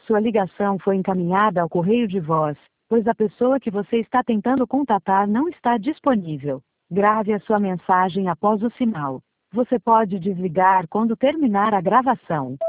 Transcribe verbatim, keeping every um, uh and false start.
Sua ligação foi encaminhada ao correio de voz, pois a pessoa que você está tentando contatar não está disponível. Grave a sua mensagem após o sinal. Você pode desligar quando terminar a gravação.